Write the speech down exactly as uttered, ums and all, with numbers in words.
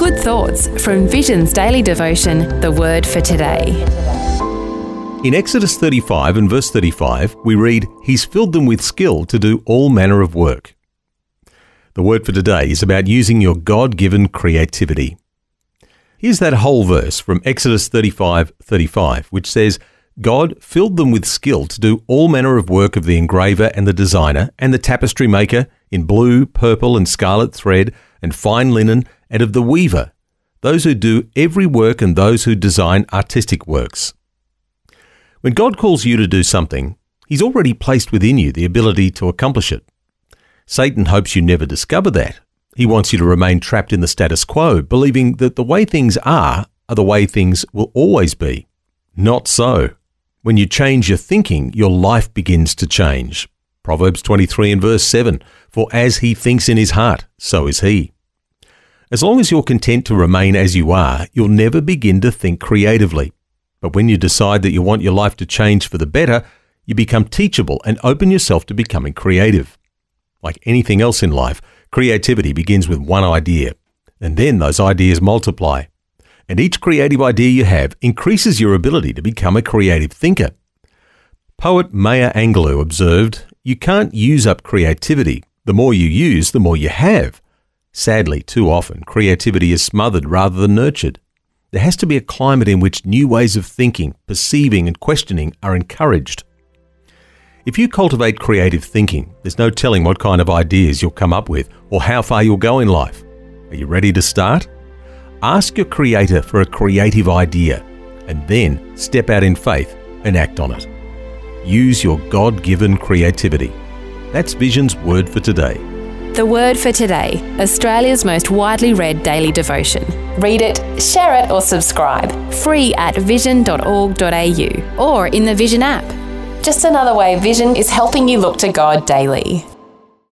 Good thoughts from Vision's daily devotion, The Word for Today. In Exodus thirty-five and verse thirty-five, we read, "He's filled them with skill to do all manner of work." The word for today is about using your God-given creativity. Here's that whole verse from Exodus thirty-five thirty-five, which says, "God filled them with skill to do all manner of work of the engraver and the designer and the tapestry maker in blue, purple and scarlet thread and fine linen, and of the weaver, those who do every work and those who design artistic works." When God calls you to do something, He's already placed within you the ability to accomplish it. Satan hopes you never discover that. He wants you to remain trapped in the status quo, believing that the way things are are the way things will always be. Not so. When you change your thinking, your life begins to change. Proverbs twenty-three and verse seven, "For as he thinks in his heart, so is he." As long as you're content to remain as you are, you'll never begin to think creatively. But when you decide that you want your life to change for the better, you become teachable and open yourself to becoming creative. Like anything else in life, creativity begins with one idea, and then those ideas multiply. And each creative idea you have increases your ability to become a creative thinker. Poet Maya Angelou observed, "You can't use up creativity. The more you use, the more you have." Sadly, too often, creativity is smothered rather than nurtured. There has to be a climate in which new ways of thinking, perceiving and questioning are encouraged. If you cultivate creative thinking, there's no telling what kind of ideas you'll come up with or how far you'll go in life. Are you ready to start? Ask your Creator for a creative idea and then step out in faith and act on it. Use your God-given creativity. That's Vision's Word for Today. The Word for Today, Australia's most widely read daily devotion. Read it, share it or subscribe. Free at vision dot org dot a u or in the Vision app. Just another way Vision is helping you look to God daily.